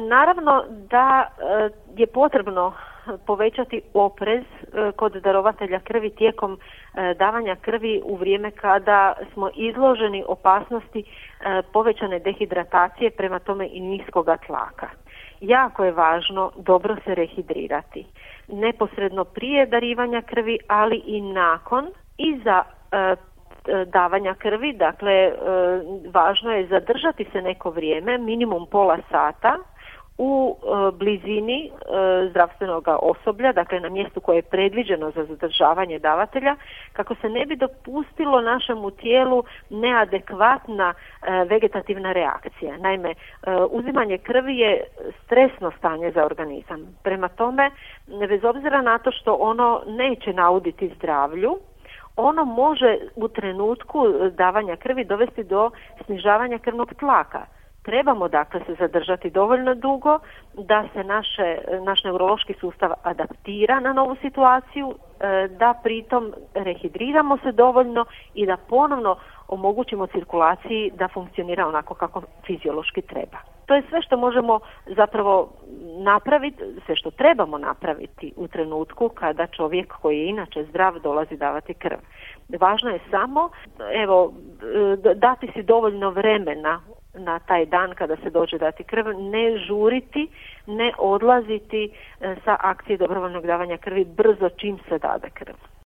Naravno da je potrebno povećati oprez kod darovatelja krvi tijekom davanja krvi u vrijeme kada smo izloženi opasnosti povećane dehidratacije, prema tome i niskoga tlaka. Jako je važno dobro se rehidrirati. Neposredno prije darivanja krvi, ali i nakon i za davanja krvi, dakle važno je zadržati se neko vrijeme, minimum pola sata, u blizini zdravstvenog osoblja, dakle na mjestu koje je predviđeno za zadržavanje davatelja, kako se ne bi dopustilo našemu tijelu neadekvatna vegetativna reakcija. Naime, uzimanje krvi je stresno stanje za organizam. Prema tome, bez obzira na to što ono neće nauditi zdravlju, ono može u trenutku davanja krvi dovesti do snižavanja krvnog tlaka. Trebamo dakle se zadržati dovoljno dugo da se naš neurološki sustav adaptira na novu situaciju, da pritom rehidriramo se dovoljno i da ponovno omogućimo cirkulaciji da funkcionira onako kako fiziološki treba. To je sve što možemo zapravo napraviti, sve što trebamo napraviti u trenutku kada čovjek koji je inače zdrav dolazi davati krv. Važno je samo dati si dovoljno vremena na taj dan kada se dođe dati krv, ne žuriti, ne odlaziti sa akcije dobrovoljnog davanja krvi brzo čim se dade krv.